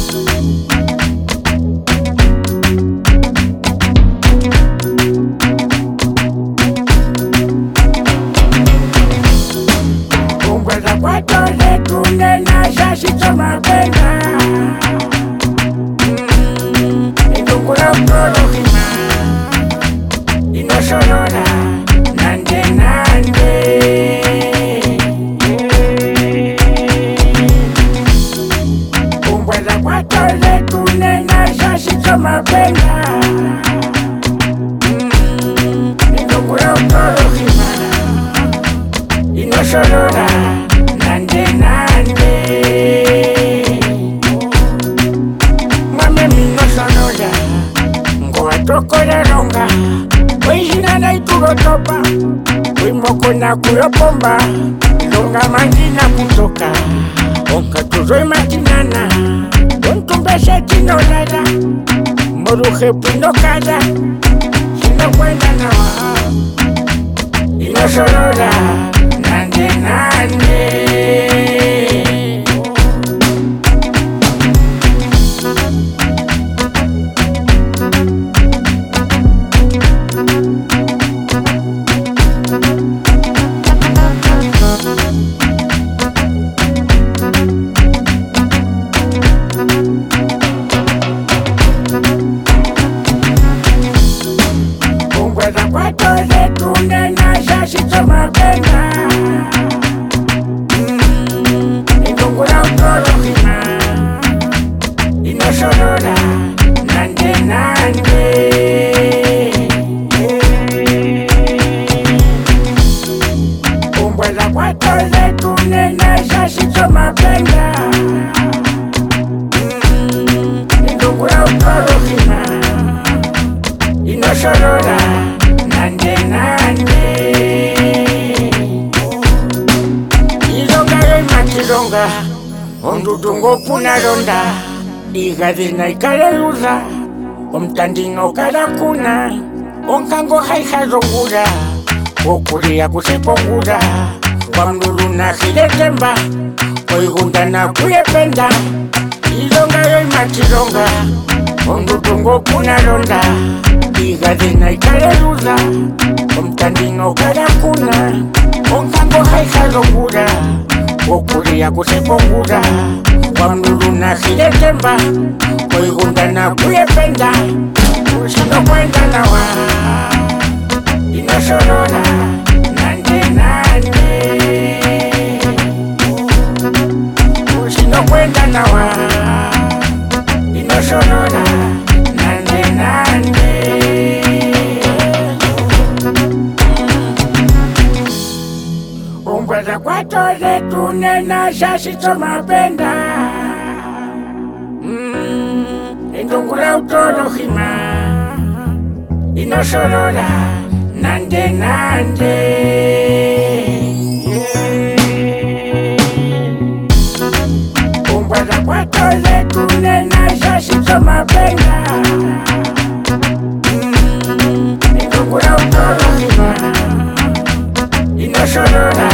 Ungweza kwa tole tunena shashi choma pena Indungula utolo hima Inosholola nande nande Ungweza kwa tole tunena shashi choma pena Indungula utolo hima Inosholola nande nande Mame minosholola Ngoa toko la ronga Wejina na ituro topa Wimoko na kuyopomba Longa mangina kutoka Onka tuzoi makinana Ontumbeshe tinolala Moruhe pino kada Sino kwenda na wa Inosholola nande nande Ungweza kwa tole tunena shashi choma pena Indungula utolo hima Inosholola nande nande Ungweza kwa tole tunena shashi choma pena Indungula utolo hima Inosholola nande nande Ilonga rema kilonga Ondudungo puna ronda Igadina ikareluza Omtandino karakuna Onkango haija rongura Okuria kusipongura Wamnuruna hiletemba Oigundana kuyependa Ilonga rema kilonga Ondudungo puna ronda Igadina ikareluza Omtandino karakuna Onkango haija rongura Okuria kusipongura Wamnuruna hiletemba Oigundana kuyependa Usino kwenda na wa Inosholola nande nande Usino kwenda na wa Inosholola nande nande Ungweza kwa tole tunena shashi choma penda Indungula utolo hima Inosholola nande nande Ungweza kwa tole tunena shashi choma penda Indungula utolo hima Inosholola